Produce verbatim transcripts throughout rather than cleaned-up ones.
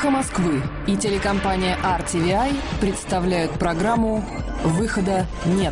«Эхо Москвы» и телекомпания ар ти ви ай представляют программу «Выхода нет».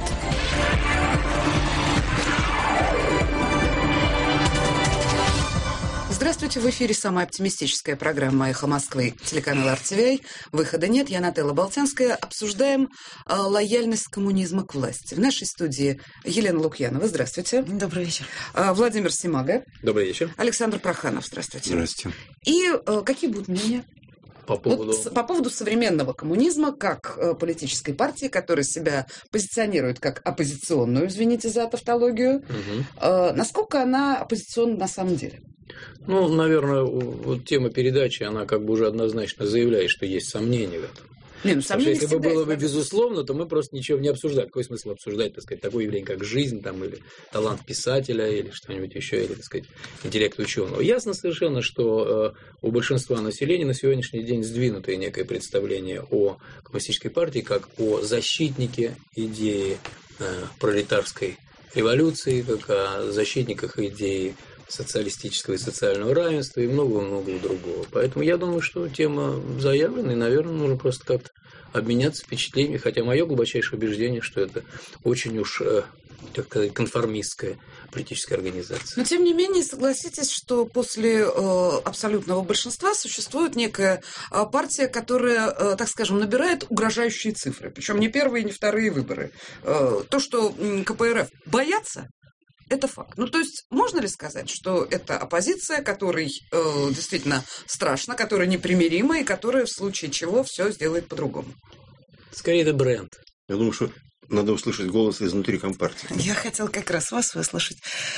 Здравствуйте, в эфире самая оптимистическая программа «Эхо Москвы», телеканал ар ти ви ай. Выхода нет. Я Нателла Болтянская. Обсуждаем э, лояльность коммунизма к власти. В нашей студии Елена Лукьянова. Здравствуйте. Добрый вечер. Э, Владимир Симага. Добрый вечер. Александр Проханов. Здравствуйте. Здравствуйте. И э, какие будут мнения? По поводу... Вот, по поводу современного коммунизма как э, политической партии, которая себя позиционирует как оппозиционную, извините за тавтологию. Угу. Э, насколько она оппозиционна на самом деле? Ну, наверное, вот тема передачи, она как бы уже однозначно заявляет, что есть сомнения в этом. Не, ну, сомнения если бы было бы есть, безусловно, то мы просто ничего не обсуждали. Какой смысл обсуждать, так сказать, такое явление, как жизнь, там, или талант писателя, или что-нибудь еще, или, так сказать, интеллект ученого. Ясно совершенно, что э, у большинства населения на сегодняшний день сдвинутое некое представление о коммунистической партии как о защитнике идеи э, пролетарской революции, как о защитниках идеи социалистического и социального равенства и многого-многого другого. Поэтому я думаю, что тема заявлена, и, наверное, нужно просто как-то обменяться впечатлениями, хотя мое глубочайшее убеждение, что это очень уж, так сказать, конформистская политическая организация. Но, тем не менее, согласитесь, что после э, абсолютного большинства существует некая э, партия, которая, э, так скажем, набирает угрожающие цифры. Причем не первые, не вторые выборы. Э, то, что э, ка пэ эр эф боятся, это факт. Ну, то есть, можно ли сказать, что это оппозиция, которой э, действительно страшно, которая непримирима и которая в случае чего все сделает по-другому? Скорее, это бренд. Я думаю, что надо услышать голос изнутри компартии. Я хотела как раз вас выслушать.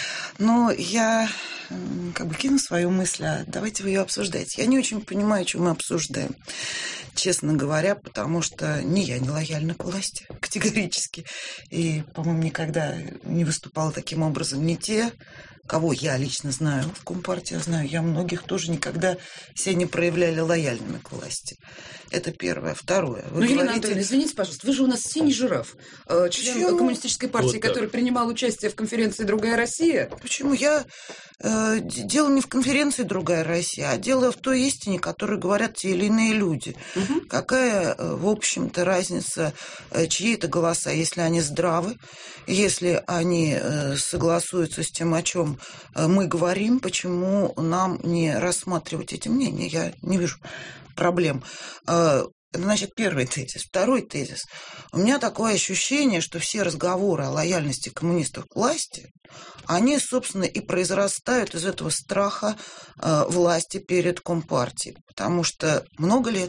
Но я как бы кину свою мысль, а давайте вы ее обсуждаете. Я не очень понимаю, что мы обсуждаем, честно говоря, потому что ни я не лояльна к власти, категорически. И, по-моему, никогда не выступала таким образом ни те, кого я лично знаю в Компартии, знаю, я многих тоже никогда себя не проявляли лояльными к власти. Это первое. Второе. Вы ну, Елена говорите... Анатольевна, извините, пожалуйста, вы же у нас синий жираф, член Почему? коммунистической партии, вот который принимал участие в конференции «Другая Россия». Почему? Я... Э, дело не в конференции «Другая Россия», а дело в той истине, которую говорят те или иные люди. Угу. Какая, в общем-то, разница, чьи это голоса, если они здравы, если они э, согласуются с тем, о чем мы говорим, почему нам не рассматривать эти мнения? Я не вижу проблем. Это, значит, первый тезис. Второй тезис. У меня такое ощущение, что все разговоры о лояльности коммунистов к власти, они, собственно, и произрастают из этого страха власти перед Компартией. Потому что много лет,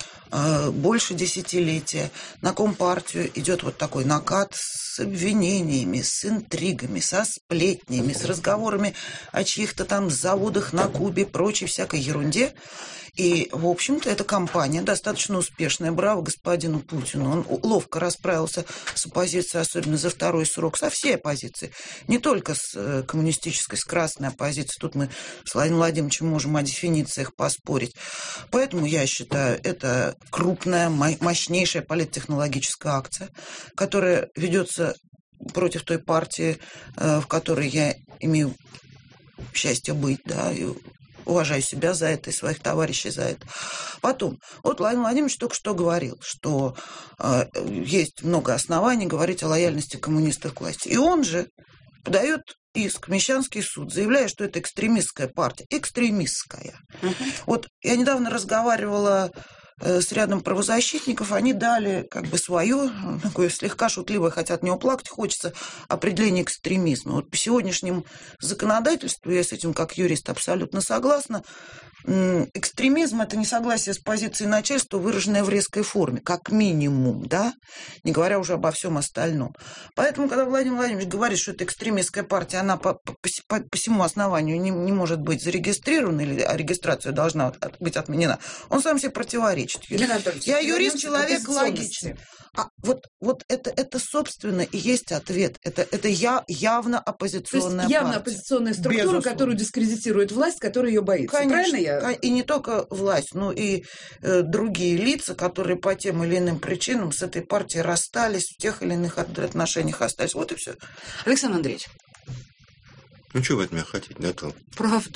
больше десятилетия на Компартию идет вот такой накат с обвинениями, с интригами, со сплетнями, с разговорами о чьих-то там заводах на Кубе, прочей всякой ерунде. И, в общем-то, эта кампания достаточно успешная. Браво господину Путину. Он ловко расправился с оппозицией, особенно за второй срок, со всей оппозицией. Не только с коммунистической, с красной оппозицией. Тут мы с Владимиром Владимировичем можем о дефинициях поспорить. Поэтому я считаю, это крупная, мощнейшая политтехнологическая акция, которая ведется против той партии, в которой я имею счастье быть, да, и уважаю себя за это и своих товарищей за это. Потом, вот Владимир Владимирович только что говорил, что э, есть много оснований говорить о лояльности коммунистов к власти. И он же подает иск в Мещанский суд, заявляя, что это экстремистская партия. Экстремистская. Uh-huh. Вот я недавно разговаривала с рядом правозащитников, они дали как бы свое, такое слегка шутливое, хотя от него плакать хочется, определение экстремизма. Вот по сегодняшнему законодательству, я с этим как юрист абсолютно согласна, экстремизм – это несогласие с позицией начальства, выраженное в резкой форме, как минимум, да, не говоря уже обо всем остальном. Поэтому, когда Владимир Владимирович говорит, что это экстремистская партия, она по, по, по, по всему основанию не, не может быть зарегистрирована, или регистрация должна быть отменена, он сам себе противоречит. Я юрист, человек логичный. А вот, вот это, это, собственно, и есть ответ. Это, это я, явно оппозиционная партия. Явно оппозиционная структура, безусловно, которую дискредитирует власть, которая ее боится. Конечно, правильно я? И не только власть, но и э, другие лица, которые по тем или иным причинам с этой партией расстались, в тех или иных отношениях остались. Вот и все. Александр Андреевич. Ну, что вы от меня хотите, Наталья? Правду.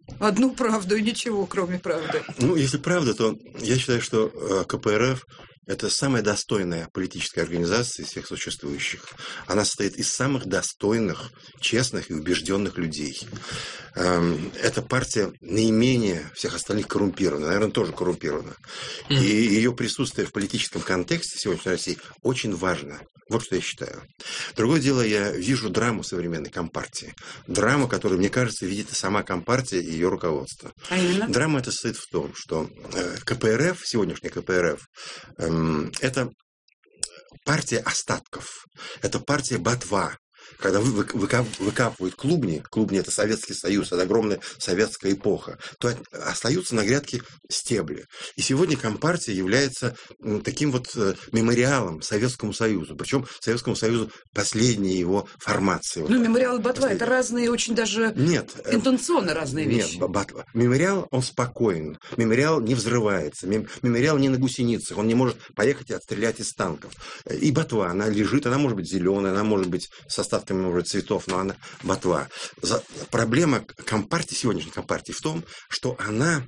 Одну правду и ничего, кроме правды. Ну, если правда, то я считаю, что ка пэ эр эф – это самая достойная политическая организация из всех существующих. Она состоит из самых достойных, честных и убежденных людей. Эта партия наименее всех остальных коррумпирована, наверное, тоже коррумпирована. И ее присутствие в политическом контексте сегодняшней России очень важно. Вот что я считаю. Другое дело, я вижу драму современной компартии. Драму, которую, мне кажется, видит и сама компартия, и ее руководство. А именно? Драма эта состоит в том, что ка пэ эр эф, сегодняшняя ка пэ эр эф, эм, это партия остатков, это партия ботва. Когда выкапывают клубни, клубни – это Советский Союз, это огромная советская эпоха, то остаются на грядке стебли. И сегодня Компартия является таким вот мемориалом Советскому Союзу. Причем Советскому Союзу последняя его формация. Ну, мемориал и ботва – это разные, очень даже нет, интенционно разные вещи. Нет, ботва. Мемориал, он спокоен. Мемориал не взрывается. Мемориал не на гусеницах. Он не может поехать и отстрелять из танков. И ботва, она лежит, она может быть зеленая, она может быть с остатками, может быть, цветов, но она ботва. Проблема Компартии, сегодняшней Компартии в том, что она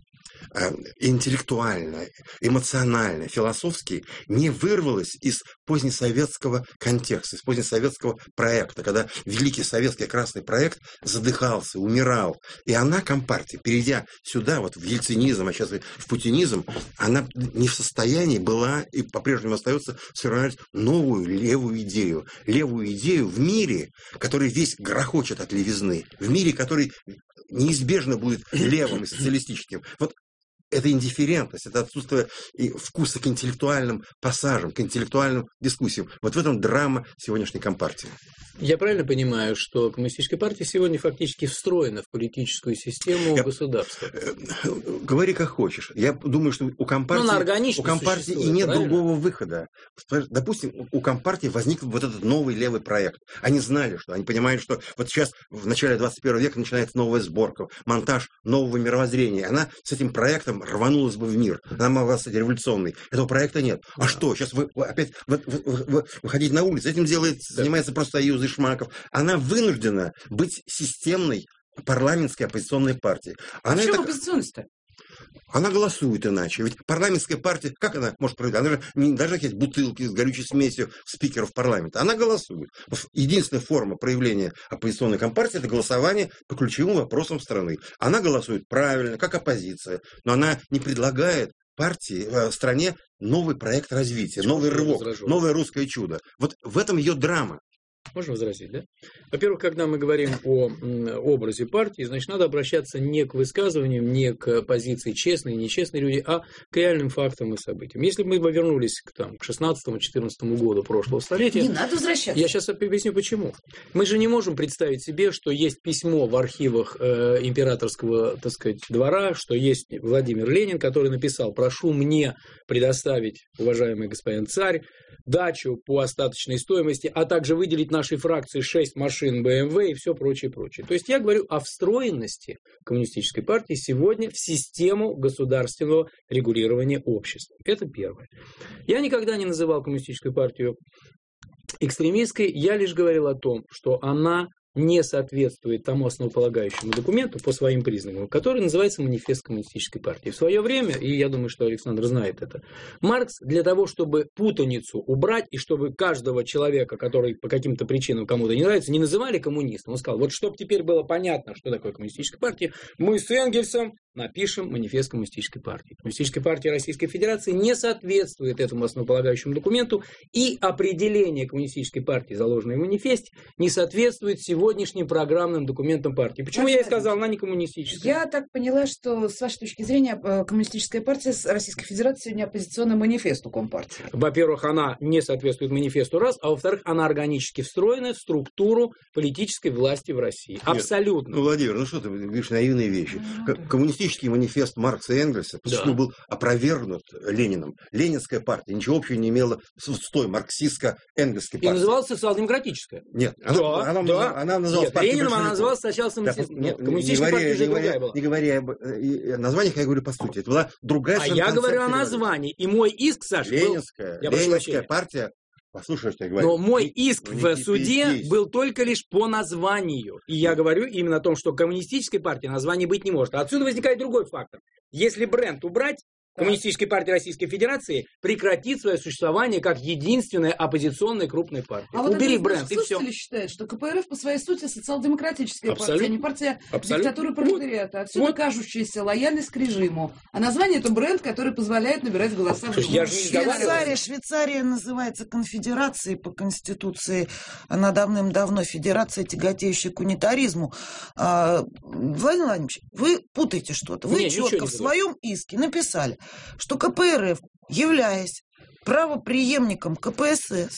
интеллектуально, эмоционально, философски не вырвалась из позднесоветского контекста, из позднесоветского проекта, когда великий советский красный проект задыхался, умирал. И она, Компартия, перейдя сюда, вот в ельцинизм, а сейчас и в путинизм, она не в состоянии была и по-прежнему остается сформировать новую левую идею. Левую идею в мире, который весь грохочет от левизны, в мире, который неизбежно будет левым и социалистическим. Вот это индифферентность, это отсутствие вкуса к интеллектуальным пассажам, к интеллектуальным дискуссиям. Вот в этом драма сегодняшней Компартии. Я правильно понимаю, что коммунистическая партия сегодня фактически встроена в политическую систему Я... государства? Говори как хочешь. Я думаю, что у Компартии, у Компартии и нет правильно? другого выхода. Допустим, у Компартии возник вот этот новый левый проект. Они знали, что они понимают, что вот сейчас в начале двадцать первого века начинается новая сборка, монтаж нового мировоззрения. Она с этим проектом рванулась бы в мир. Она могла стать революционной. Этого проекта нет. А да. что? Сейчас вы, вы опять вы, вы, вы, выходите на улицу. Этим делает, да. занимается профсоюз Шмаков. Она вынуждена быть системной парламентской оппозиционной партией. Она Почему это... оппозиционность-то? Она голосует иначе. Ведь парламентская партия, как она может проводить? Она же не должна есть бутылки с горючей смесью спикеров парламента. Она голосует. Единственная форма проявления оппозиционной компартии – это голосование по ключевым вопросам страны. Она голосует правильно, как оппозиция, но она не предлагает партии, в стране новый проект развития, Чего новый рывок, возражу? новое русское чудо. Вот в этом ее драма. Можно возразить, да? Во-первых, когда мы говорим о образе партии, значит, надо обращаться не к высказываниям, не к позиции честные и нечестные люди, а к реальным фактам и событиям. Если бы мы вернулись к, там, к шестнадцатому-четырнадцатому году прошлого столетия... Не надо возвращаться. Я сейчас объясню, почему. Мы же не можем представить себе, что есть письмо в архивах э, императорского, так сказать, двора, что есть Владимир Ленин, который написал: «Прошу мне предоставить, уважаемый господин царь, дачу по остаточной стоимости, а также выделить нашей фракции шесть машин бэ эм вэ и все прочее, прочее». То есть я говорю о встроенности коммунистической партии сегодня в систему государственного регулирования общества. Это первое. Я никогда не называл коммунистическую партию экстремистской, я лишь говорил о том, что она не соответствует тому основополагающему документу по своим признакам, который называется «Манифест коммунистической партии». В свое время, и я думаю, что Александр знает это, Маркс для того, чтобы путаницу убрать, и чтобы каждого человека, который по каким-то причинам кому-то не нравится, не называли коммунистом, он сказал: вот чтобы теперь было понятно, что такое коммунистическая партия, мы с Энгельсом напишем манифест коммунистической партии. Коммунистическая партия Российской Федерации не соответствует этому основополагающему документу, и определение коммунистической партии, заложенное в манифесте, не соответствует сегодняшним программным документам партии. Почему я и сказал, она не коммунистическая? Я так поняла, что с вашей точки зрения коммунистическая партия Российской Федерации сегодня оппозиционна манифесту Компартии. Во-первых, она не соответствует манифесту, раз, а во-вторых, она органически встроена в структуру политической власти в России. Нет. Абсолютно. Ну, Владимир, ну что ты говоришь наивные вещи? Коммунистическая манифест Маркса и Энгельса, почему да. был опровергнут Лениным. Ленинская партия ничего общего не имела с той марксистско-энгельской партией. И называлась социал-демократическая. Нет, она, да, она, да. она называлась Нет, Лениным она называлась сначала коммунистической. Нет, коммунистическая партия уже другая была. Не говоря об названиях, я говорю по сути. Это была другая А я говорю о названии. И мой иск, Саша, Ленинская, был... Ленинская партия Послушай, что я говорю. Но мой иск Ну, в не суде здесь. был только лишь по названию. И я говорю именно о том, что коммунистической партии названия быть не может. А отсюда возникает другой фактор. Если бренд убрать, Коммунистическая партия Российской Федерации прекратит свое существование как единственная оппозиционная крупная партия. А вот Убери один из бренд, наших и все. слушателей считает, что ка пэ эр эф по своей сути социал-демократическая Абсолютно. партия, а не партия Абсолютно. диктатуры пролетариата. Отсюда Вот. кажущаяся лояльность к режиму. А название это бренд, который позволяет набирать голоса. в Слушай, я же не Швейцария- Швейцария, Швейцария называется конфедерацией по Конституции. Она давным-давно федерация, тяготеющая к унитаризму. А, Владимир Владимирович, вы путаете что-то. Вы Не, ничего четко не в своем иске написали, что ка пэ эр эф, являясь правопреемником ка пэ эс эс,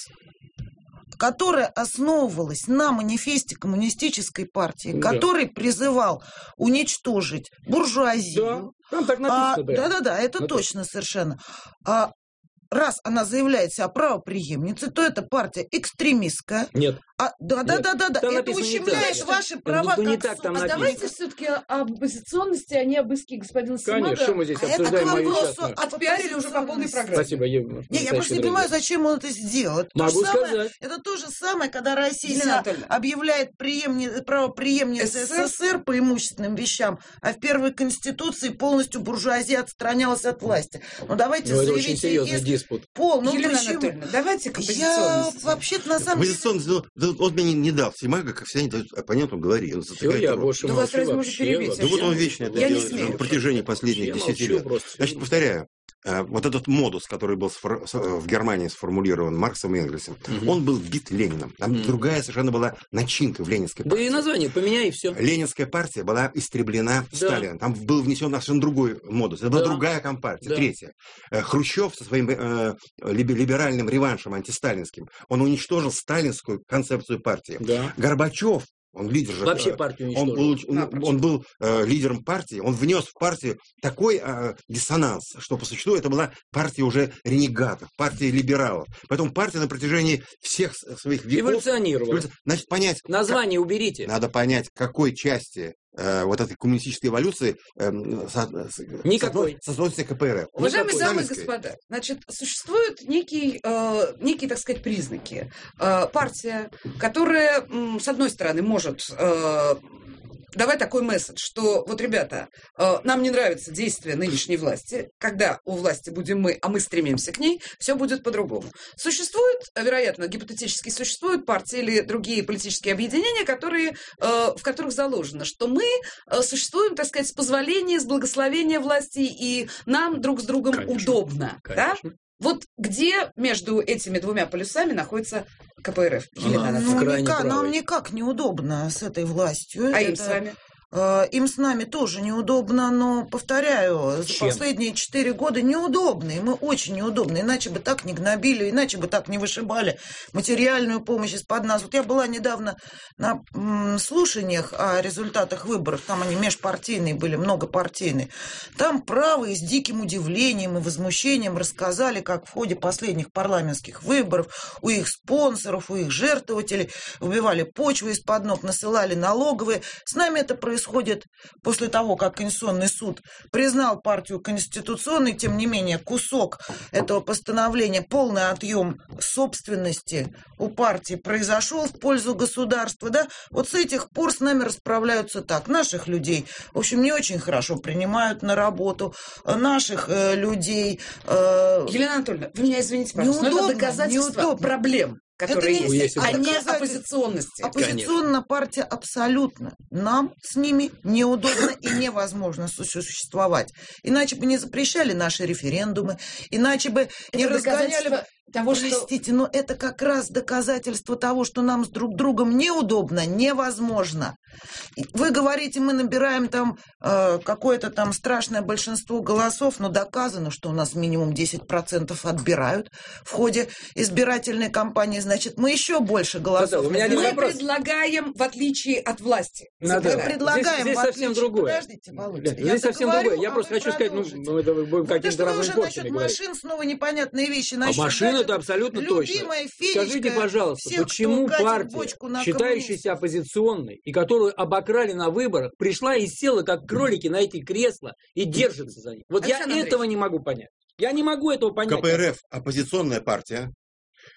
которая основывалась на манифесте коммунистической партии, Да. который призывал уничтожить буржуазию. Да, там так А, написано. прямо. Да-да-да, это Ну, точно совершенно. А раз она заявляет себя правопреемницей, то это партия экстремистская. Нет. А, да-да-да-да, там это написано не ущемляет так. ваши Ну, права ну, не как так там су- А написано. давайте все-таки об оппозиционности, а не об иске господина Конечно, что Симага. мы здесь А это обсуждаем к мою вопросу частную. об Отпиарили уже по полной программе. Спасибо, Ева. Не, я Настоящий просто не друг. понимаю, зачем он это сделал. Это, то Могу же самое, сказать. это то же самое, когда Елена Россия Анатольевна. объявляет преемни, правопреемницей СССР. СССР по имущественным вещам, а в первой конституции полностью буржуазия отстранялась от власти. Ну давайте Ну, это очень заявите серьезный иск диспут. пол. Ну Елена почему? Анатольевна, давайте к Я оппозиционности. вообще-то на самом деле... Оппозиционный, ну, да вот мне не, не дал. Симага, как всегда, не дает оппонентам говорить. Он Все, затыкает я рот. больше Да вас молчу разве можно вообще, перебить? вообще. Да вот он вечно это Я не делает смею. на протяжении последних Я десяти молчу лет. просто. Значит, повторяю, э, вот этот модус, который был сфор- с- э, в Германии сформулирован Марксом и Энгельсом, Мгм. он был вбит Лениным. Там Мгм. другая совершенно была начинка в ленинской Да партии. и название поменяй, и все. Ленинская партия была истреблена Да. Сталином. Там был внесен совершенно другой модус. Это была Да. другая компартия. Да. Третья. Э, Хрущев со своим э, либе- либеральным реваншем антисталинским, он уничтожил сталинскую концепцию партии. Да. Горбачев, он лидер же, Вообще э, партию он был, уничтожил. он, Напрочь. он был э, лидером партии, он внес в партию такой э, диссонанс, что по существу это была партия уже ренегатов, партия либералов. Поэтому партия на протяжении всех с- своих веков... Эволюционировал. Значит, понять... Название уберите. Надо понять, к какой части э, вот этой коммунистической эволюции э, со- с- Никакой. соотносится ка пэ эр эф. Уважаемые Никакой. дамы и Сталинской. господа, значит, существуют некие, э, некие, так сказать, признаки. Э, партия, которая, м, с одной стороны, может э, давать такой месседж, что вот, ребята, э, нам не нравится действие нынешней власти, когда у власти будем мы, а мы стремимся к ней, все будет по-другому. Существуют, э, вероятно, гипотетически существуют партии или другие политические объединения, которые, э, в которых заложено, что мы э, существуем, так сказать, с позволения, с благословения власти, и нам друг с другом Конечно. удобно. Да? Конечно. Вот где между этими двумя полюсами находится ка пэ эр эф? Ага. Елена Ну, Анатольевна. Ну, крайне никак- нам правый. никак неудобно с этой властью. А им Это, с вами? э, им с нами тоже неудобно, но, повторяю, за Чем? последние четыре года неудобно, и мы очень неудобны, иначе бы так не гнобили, иначе бы так не вышибали материальную помощь из-под нас. Вот я была недавно на м, слушаниях о результатах выборов, там они межпартийные были, многопартийные. Там правые с диким удивлением и возмущением рассказали, как в ходе последних парламентских выборов у их спонсоров, у их жертвователей выбивали почву из-под ног, насылали налоговые. С нами это происходит после того, как Конституционный суд признал партию конституционной, тем не менее кусок этого постановления, полный отъем собственности у партии произошел в пользу государства. Да? Вот с этих пор с нами расправляются так. Наших людей, в общем, не очень хорошо принимают на работу, наших э, людей... э, Елена Анатольевна, вы меня извините, пожалуйста, но это Неудобно, доказательство неудобно. проблем, которые не- есть, это а не доказательство. оппозиционности. Оппозиционная партия абсолютно. Нам с ними неудобно и невозможно су- существовать. Иначе бы не запрещали наши референдумы, иначе бы не Это разгоняли... доказательство того, что... Простите, но это как раз доказательство того, что нам с друг другом неудобно, невозможно. И вы говорите, мы набираем там э, какое-то там страшное большинство голосов, но доказано, что у нас минимум десять процентов отбирают в ходе избирательной кампании. Значит, мы еще больше голосов Да-да, у меня один Мы набираем. вопрос. предлагаем, в отличие от власти. Надо- Мы забирать. предлагаем, Здесь- здесь в совсем отличие- другое. Подождите, Володя, Лен, я здесь совсем договорю, другое. Я а просто вы хочу сказать, ну, продолжите. мы это будем Вот каким-то что вы разными уже порциями насчет говорить. машин снова непонятные вещи А начали. машина это абсолютно точно. Любимая Федечка Скажите, пожалуйста, всех, почему кто катит партия, бочку на считающаяся оппозиционной, и которую обокрали на выборах, пришла и села, как кролики, на эти кресла и держится за них? Вот Александр я этого Андреевич. не могу понять. Я не могу этого понять. ка пэ эр эф оппозиционная партия.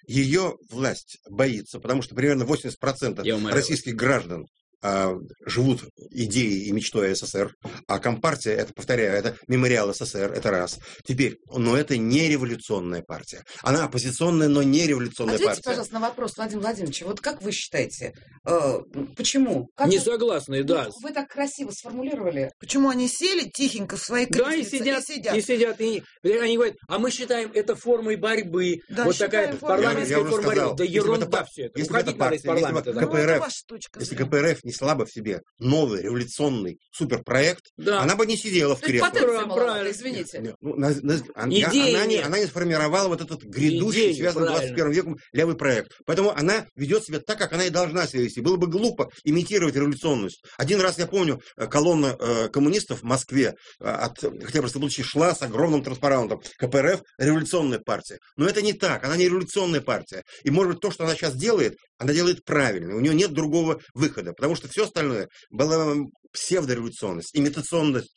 ее власть боится, потому что примерно восемьдесят процентов российских граждан а, живут идеей и мечтой СССР, а Компартия, это, повторяю, это мемориал СССР, это раз. Теперь, но это не революционная партия. Она оппозиционная, но не революционная Ответьте, партия. пожалуйста, на вопрос, Владимир Владимирович, вот как вы считаете, э, почему? Как не вы, согласны, да. Вы, вы так красиво сформулировали. Почему они сели тихенько в своих Да, и креслицах сидят, и сидят. и сидят, и они говорят, а мы считаем это формой борьбы. Да, вот такая парламентская форма борьбы. Да ерунда все это. Если бы это Уходить надо из парламента. если бы Ну, это КПРФ, ваша точка если зрения. КПРФ не слабо в себе новый революционный суперпроект, Да. она бы не сидела в То есть кресле. потенция Правильно. маловато, извините. Ну, на- на- она, Идеи она не, нет. она не сформировала вот этот грядущий, Идеи, связанный с правильно. двадцать первым веком левый проект. Поэтому она ведет себя так, как она и должна себя вести. Было бы глупо имитировать революционность. Один раз, я помню, э, колонна э, коммунистов в Москве э, от Октябрьской площади шла с огромным транспарантом. КПРФ – революционная партия. Но это не так. Она не революционная партия. И, может быть, то, что она сейчас делает, она делает правильно. У нее нет другого выхода. Потому что все остальное было псевдореволюционность, имитационность.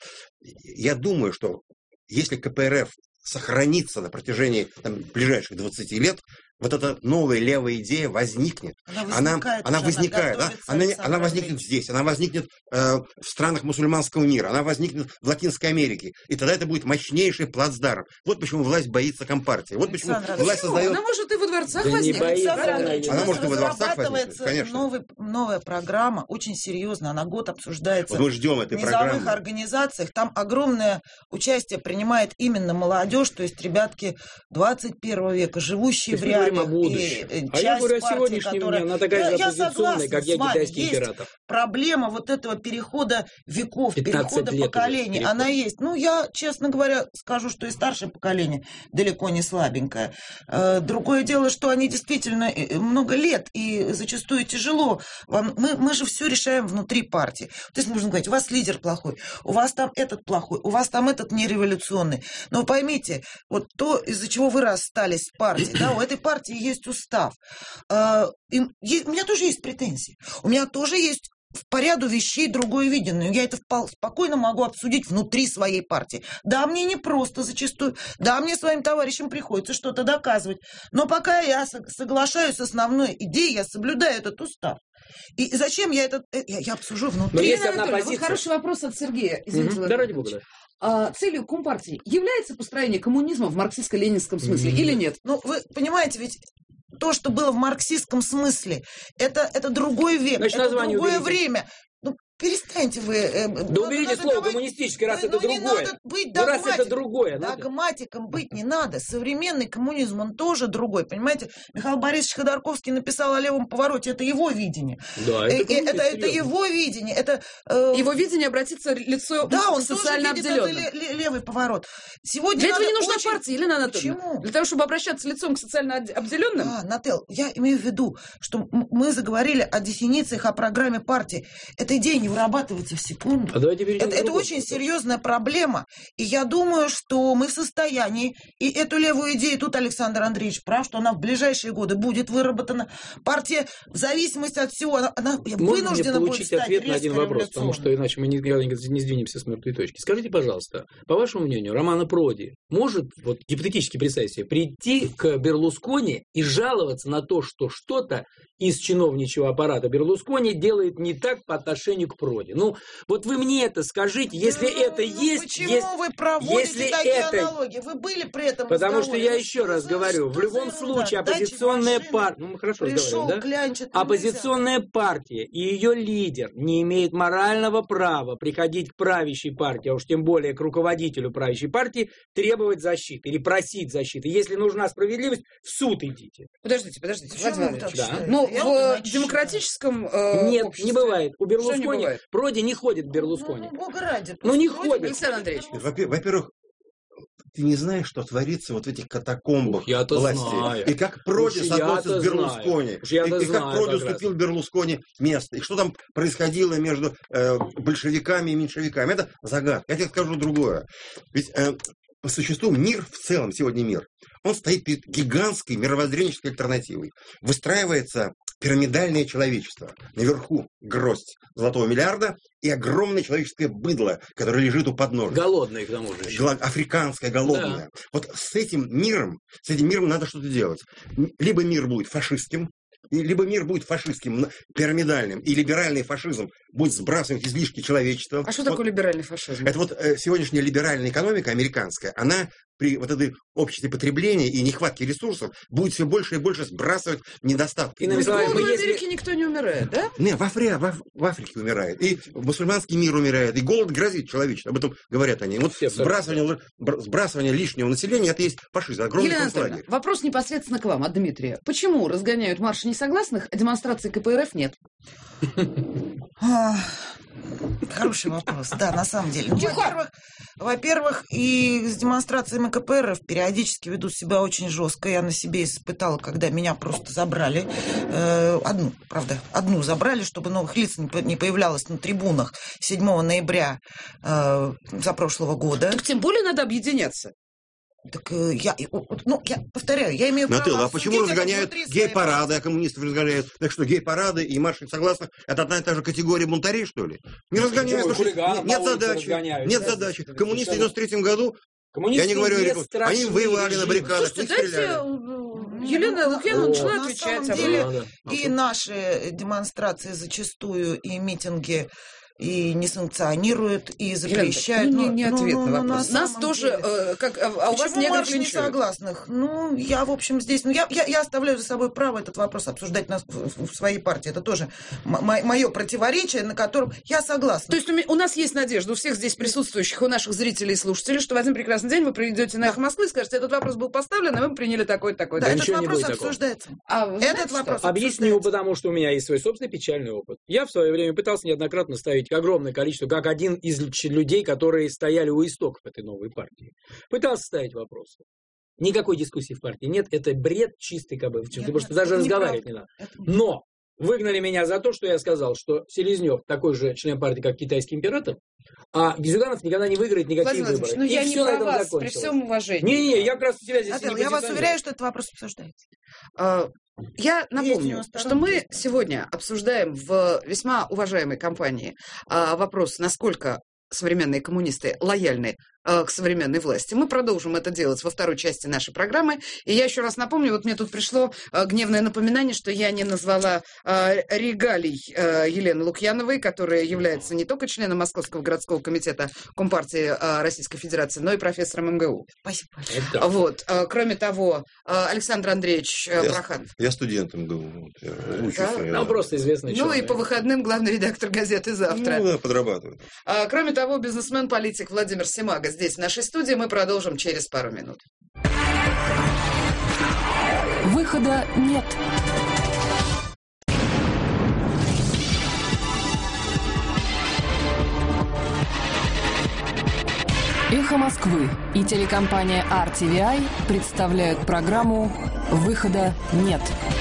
Я думаю, что если КПРФ сохранится на протяжении там, ближайших двадцати лет, вот эта новая левая идея возникнет. Она Она, возникает, она, уже, возникает, да? готовится, она, Александр она возникнет Андреевич. здесь, она возникнет э, в странах мусульманского мира, она возникнет в Латинской Америке. И тогда это будет мощнейший плацдарм. Вот почему власть боится Компартии. Вот почему Александр, власть Почему? создает... Она может и во дворцах Да не возникнуть. боится Правда? она, Александр, Она у нас может и во дворцах разрабатывается возникнуть, конечно. новый, новая программа, очень серьезно, она год обсуждается Вот мы ждем этой в низовых программы. организациях. Там огромное участие принимает именно молодежь, то есть ребятки двадцать первого века, живущие То в есть мы говорим о реалиях. И, будущем. э, А я часть говорю о партии, сегодняшнем которая- дне, она такая Я- же я оппозиционная, согласна как я с вами. китайский Есть император. проблема вот этого перехода веков, пятнадцать перехода лет уже поколений, переход. она есть. Ну, я, честно говоря, скажу, что и старшее поколение далеко не слабенькое. Э, Другое дело, что они действительно э, много лет, и зачастую тяжело. Вам- Мы, мы же все решаем внутри партии. То есть нужно говорить, у вас лидер плохой, у вас там этот плохой, у вас там этот нереволюционный. Но поймите, вот то, из-за чего вы расстались с партией, да, у этой партии есть устав. Э, им е- У меня тоже есть претензии. У меня тоже есть в по ряду вещей другое видение. Я это впол- спокойно могу обсудить внутри своей партии. Да, мне не просто зачастую. Да, мне своим товарищам приходится что-то доказывать. Но пока я со- соглашаюсь с основной идеей, я соблюдаю этот устав. И зачем я этот... э, Я, я обсужу внутри. Но есть Ирина одна Анатольевна, позиция. вот хороший вопрос от Сергея. Извините, Мгм. Владимир Да ради бога, Владимирович. да. А, целью Компартии является построение коммунизма в марксистско-ленинском смысле Мгм. или нет? Ну, вы понимаете, ведь то, что было в марксистском смысле, это, это другой век, Значит, это название другое уберите. время. Ну, перестаньте вы... э, Да надо- уберите надо слово говорить- коммунистический, раз Ну, это ну, не другое. надо быть Ну, раз это догматиком. другое. надо. Догматиком быть не надо. Современный коммунизм, он тоже другой. Понимаете, Михаил Борисович Ходорковский написал о левом повороте. Это его видение. Да, Э, это, э, круто, это, это серьезно. его видение. Это, э, Его видение обратиться лицо да, он к социально тоже видит это обделенным. ле- ле- левый поворот. Сегодня Для этого надо не нужна очень- партия, Елена Анатольевна. Почему? Для того, чтобы обращаться лицом к социально об- обделенным? А, Нател, я имею в виду, что м- мы заговорили о дефинициях, о программе партии. Эта идея не вырабатывается в секунду. А давайте перейдем Это, к это другому очень вопросу. серьезная проблема. И я думаю, что мы в состоянии, и эту левую идею, тут Александр Андреевич прав, что она в ближайшие годы будет выработана. Партия, в зависимости от всего, она, она Можно мне вынуждена будет получить стать ответ на один резко вопрос, потому что революционной. иначе мы никогда не сдвинемся с мертвой точки. Скажите, пожалуйста, по вашему мнению, Романо Проди может, вот гипотетически представить себе, прийти к Берлускони и жаловаться на то, что что-то из чиновничьего аппарата Берлускони делает не так по отношению к Проди? Ну, вот вы мне это скажите, если Ну, это ну, есть... Почему есть- вы проводите если такие это- аналогии? Вы были при этом Потому что разговоре? я Ну, еще раз за- говорю, что в любом за случае ерунда? Дача, оппозиционная машина, партия... Ну, мы хорошо Пришел, разговариваем, да? клянчит. ну, Оппозиционная партия и ее лидер не имеет морального права приходить к правящей партии, а уж тем более к руководителю правящей партии, требовать защиты или просить защиты. Если нужна справедливость, в суд идите. Подождите, подождите, Почему Владимир вы так Владимирович. Да. считаете? Ну, Я в вот э, иначе демократическом э, Нет, обществе- не бывает. У Что не Берлускони бывает? Проди не ходит считаю. Берлускони. Ну, бога ради. Ну, не пусть ходит. вроде Александр Андреевич. Берлускони. Во- Во-первых, ты не знаешь, что творится вот в этих катакомбах Ух, я-то власти. знаю. И как Проди Уж соотносится я-то с Берлускони. знаю. Уж я-то и, и знаю как Проди как раз. уступил Берлускони место. И что там происходило между э, большевиками и меньшевиками. Это загадка. Я тебе скажу другое. Ведь э, по существу мир в целом, сегодня мир, он стоит перед гигантской мировоззренческой альтернативой. Выстраивается пирамидальное человечество. Наверху гроздь золотого миллиарда и огромное человеческое быдло, которое лежит у подножия. Голодные, к тому же. Еще. Африканское, голодное. Да. Вот с этим миром, с этим миром надо что-то делать. Либо мир будет фашистским, либо мир будет фашистским, пирамидальным, и либеральный фашизм будет сбрасывать излишки человечества. А что вот, такое либеральный фашизм? Это вот э, сегодняшняя либеральная экономика американская, она при вот этой обществе потребления и нехватке ресурсов будет все больше и больше сбрасывать недостатки. И на в Америке никто не умирает, да? Нет, в Африке, в, в Африке умирает. И мусульманский мир умирает. И голод грозит человечеству. Об этом говорят они. Вот сбрасывание, сбрасывание лишнего населения, это есть фашизм. Огромный концлагерь. Вопрос непосредственно к вам, от Дмитрия. Почему разгоняют марши несогласных, а демонстрации КПРФ нет? Хороший вопрос. Да, на самом деле. Ну, во-первых, во-первых, и с демонстрациями КПРФ периодически ведут себя очень жестко. Я на себе испытала, когда меня просто забрали. Э, одну, правда, одну забрали, чтобы новых лиц не появлялось на трибунах седьмого ноября э, за прошлого года. Так тем более надо объединяться. Так я, ну, я повторяю, я имею право... Натылла, а почему разгоняют гей-парады, а коммунистов разгоняют? Так что гей-парады и марши согласных – это одна и та же категория бунтарей, что ли? Не разгоняют. Нет, нет, нет задачи. Нет задачи. Коммунисты в девяносто третьем году, я не говорю, они воевали на баррикадах, не стреляли. Елена Лукьянова начала отвечать. На самом деле, и наши демонстрации зачастую, и митинги... и не санкционируют, и запрещают. Ну, не, не ответ ну, на вопрос. На Нас тоже, э, как, а, а у вас не несогласных? Ну, я, в общем, здесь... Ну, я, я, я оставляю за собой право этот вопрос обсуждать нас в, в своей партии. Это тоже мое противоречие, на котором я согласна. То есть у, у нас есть надежда, у всех здесь присутствующих, у наших зрителей и слушателей, что в один прекрасный день вы придете на «Эхо Москвы» и скажете, этот вопрос был поставлен, а мы приняли такой-то, такой-то. Да, этот вопрос обсуждается. А этот вопрос Объясню, потому что у меня есть свой собственный печальный опыт. Я в свое время пытался неоднократно ставить огромное количество, как один из людей, которые стояли у истоков этой новой партии. Пытался ставить вопросы. Никакой дискуссии в партии нет. Это бред чистый кабы. Потому что даже разговаривать не надо. Но выгнали меня за то, что я сказал, что Селезнев такой же член партии, как китайский император, а Зюганов никогда не выиграет никакие Владимир выборы. Ну, я не про вас, при всем уважении. Не-не, я как раз тебя здесь Адел, не я вас уверяю, что этот вопрос обсуждается. Я напомню, что мы сегодня обсуждаем в весьма уважаемой компании вопрос, насколько современные коммунисты лояльны к современной власти. Мы продолжим это делать во второй части нашей программы. И я еще раз напомню, вот мне тут пришло гневное напоминание, что я не назвала регалий Елены Лукьяновой, которая является не только членом Московского городского комитета Компартии Российской Федерации, но и профессором эм гэ у. Спасибо. Это. Вот. Кроме того, Александр Андреевич я, Проханов. Я студент эм гэ у. Да? Ну, просто известный человек. Ну, и по выходным главный редактор газеты «Завтра». Ну, да, подрабатывает. Кроме того, бизнесмен-политик Владимир Семага здесь, в нашей студии. Мы продолжим через пару минут. Выхода нет. «Эхо Москвы» и телекомпания ар ти ви ай представляют программу «Выхода нет».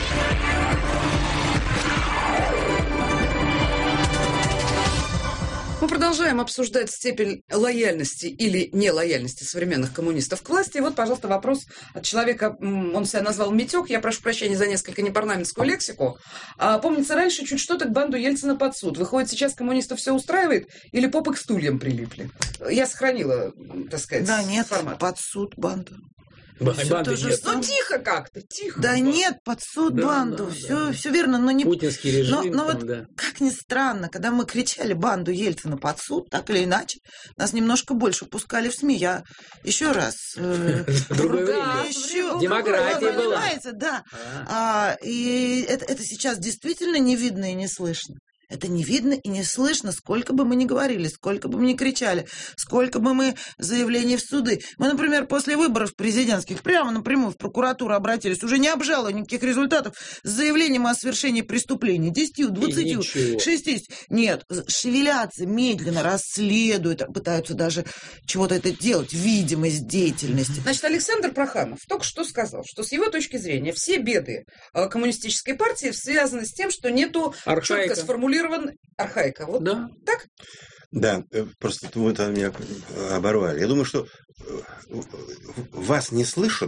Мы продолжаем обсуждать степень лояльности или нелояльности современных коммунистов к власти. И вот, пожалуйста, вопрос от человека, он себя назвал Митек, я прошу прощения за несколько непарламентскую лексику. А, помнится, раньше чуть что-то к банду Ельцина под суд. Выходит, сейчас коммунистов все устраивает или попы к стульям прилипли? Я сохранила, так сказать, да, нет, формат. Под суд банду. Банды нет. Ну, тихо как-то, тихо. Да нет, под суд да, банду, да, все, да. все верно, но не... Путинский режим. Но, но там, вот, да. как ни странно, когда мы кричали банду Ельцина под суд, так или иначе, нас немножко больше пускали в СМИ. Я еще раз... Другое время. Демократия была. Да. И это сейчас действительно не видно и не слышно. Это не видно и не слышно, сколько бы мы ни говорили, сколько бы мы ни кричали, сколько бы мы заявлений в суды. Мы, например, после выборов президентских прямо напрямую в прокуратуру обратились, уже не обжалуя никаких результатов, с заявлением о совершении преступлений. Десятью, двадцатью, шестьдесят. Нет, шевелятся, медленно расследуют, пытаются даже чего-то это делать, видимость деятельности. Значит, Александр Проханов только что сказал, что с его точки зрения все беды коммунистической партии связаны с тем, что нету четко сформулированного архаика. Вот да. Так? Да, просто вы там меня оборвали. Я думаю, что вас не слышат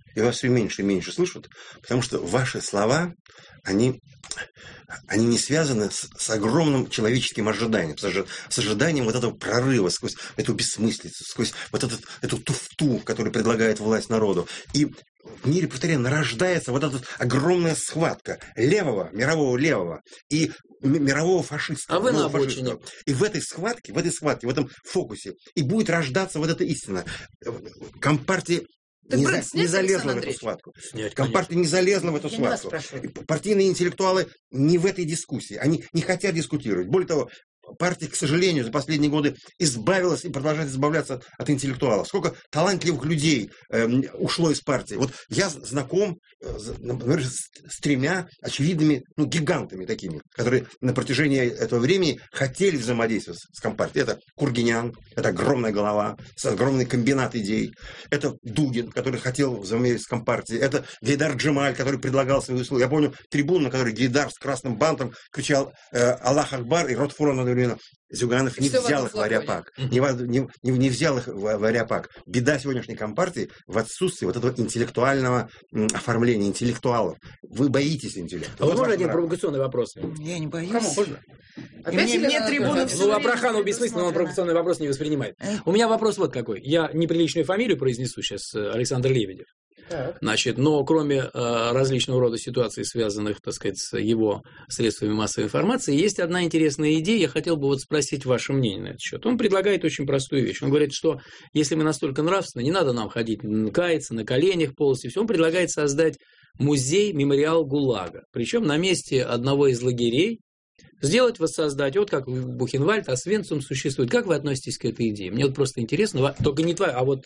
и вас все меньше и меньше слышат, потому что ваши слова, они, они не связаны с, с огромным человеческим ожиданием, с, ожи, с ожиданием вот этого прорыва сквозь эту бессмыслицу, сквозь вот этот, эту туфту, которую предлагает власть народу. И в мире, повторяю, нарождается вот эта огромная схватка левого, мирового левого и мирового фашиста. А вы на обочине. И в этой схватке, в этой схватке, в этом фокусе и будет рождаться вот эта истина. Компартия не, за, не залезла в эту схватку. Снять, Компартия не залезла в эту Я схватку. Партийные интеллектуалы не в этой дискуссии. Они не хотят дискутировать. Более того, партия, к сожалению, за последние годы избавилась и продолжает избавляться от, от интеллектуалов. Сколько талантливых людей э, ушло из партии. Вот я знаком, э, например, с, с тремя очевидными ну, гигантами такими, которые на протяжении этого времени хотели взаимодействовать с, с Компартией. Это Кургинян, это огромная голова, с огромный комбинат идей. Это Дугин, который хотел взаимодействовать с Компартией. Это Гейдар Джемаль, который предлагал свои услуги. Я помню трибуну, на которой Гейдар с красным бантом кричал э, «Аллах Акбар» и «Рот Фурон» одновременно. Зюганов не взял их в Ариапак. Не, не, не, не взял их в, в Ариапак. Беда сегодняшней Компартии в отсутствии вот этого интеллектуального м, оформления, интеллектуалов. Вы боитесь интеллекта. А вот можно один провокационный вопрос? Я не боюсь. Кому? Можно? Опять мне, мне трибуны все Ну, Апраханов бессмысленно, он провокационный вопрос не воспринимает. У меня вопрос вот какой. Я неприличную фамилию произнесу сейчас, Александр Лебедев. Так. Значит, но кроме э, различного рода ситуаций, связанных, так сказать, с его средствами массовой информации, есть одна интересная идея, я хотел бы вот спросить ваше мнение на этот счет. Он предлагает очень простую вещь. Он говорит, что если мы настолько нравственны, не надо нам ходить, каяться на коленях полностью. Все. Он предлагает создать музей-мемориал ГУЛАГа. Причем на месте одного из лагерей сделать, воссоздать, вот как Бухенвальд, Освенцим существует. Как вы относитесь к этой идее? Мне вот просто интересно, только не твоя, а вот...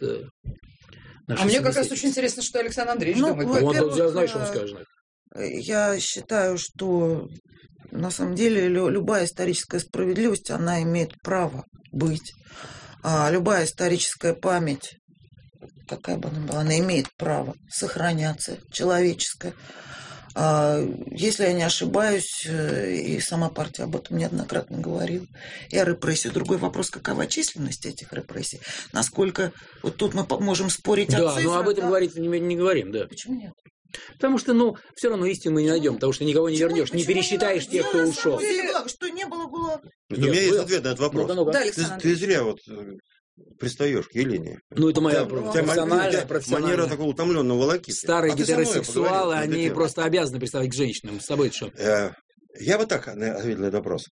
А мне как раз очень интересно, что Александр Андреевич ну, думает. Он тут, я знаю, что он скажет. Я считаю, что на самом деле любая историческая справедливость, она имеет право быть. А любая историческая память, какая бы она была, она имеет право сохраняться, человеческая. Если я не ошибаюсь, и сама партия об этом неоднократно говорила, и о репрессиях. Другой вопрос, какова численность этих репрессий. Насколько вот тут мы можем спорить да, о цифрах. Да, но об этом да? говорить не, не говорим, да. Почему нет? Потому что, ну, все равно истину мы не найдем, потому что никого не почему, вернешь, не пересчитаешь тех, кто ушел. Что не было ГУЛАГа? У меня есть ответ на этот вопрос. Ну-ка, ну-ка. Да, ты, ты зря вот пристаешь к Елене. Ну, это моя профессиональная, профессиональная манера такого утомленного волокиты. Старые а гетеросексуалы, они просто обязаны представить к женщинам. С собой что? Я вот так ответил на этот вопрос.